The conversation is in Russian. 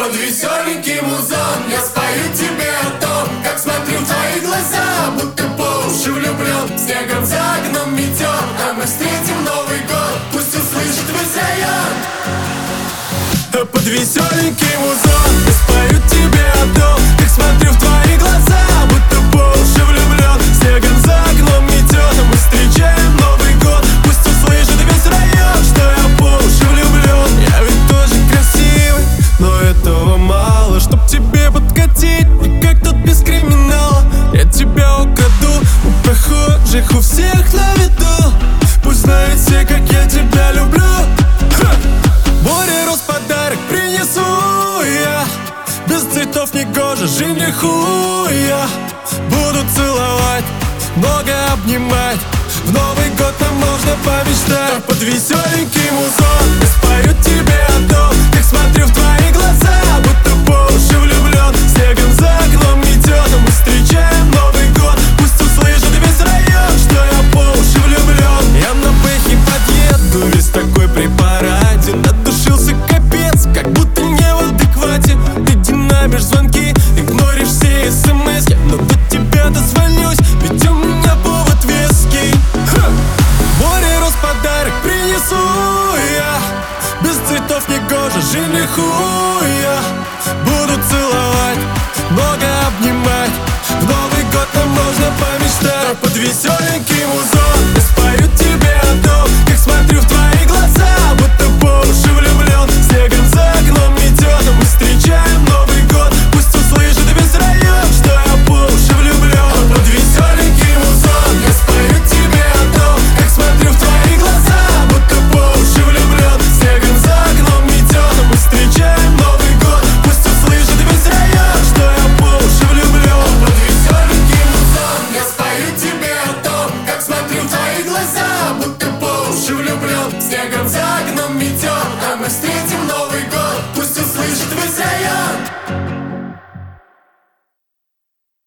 Под веселенький музон я спою тебе о том, как смотрю в твои глаза, будто по уши влюблен. Снегом за окном метет, а мы встретим Новый год, пусть услышит весь район. Под веселенький музон я спою тебе о том, как смотрю в твои глаза, будто по уши влюблен. Снегом за окном метет, а мы встречаем Новый год, пусть услышит весь район, что я по уши влюблен. Я ведь тоже красивый, но этого мало, чтоб тебе подкатить, и как тут без криминала. Я тебя украду у прохожих, у всех на виду. Пусть знают все, как я тебя люблю. Море роз подарок принесу я, без цветов не гоже женихуя. Буду целовать, много обнимать, в Новый год нам можно помечтать. Под веселенький музон я спою тебе о том, как смотрю в твои глаза, будто по уши влюблен. Снегом за окном метет, а мы встречаем Новый год, пусть услышит весь район, что я по уши влюблен. Я на пэхе подъеду, весь такой при параде, надушился капец, как будто не в адеквате. Ты динамишь звонки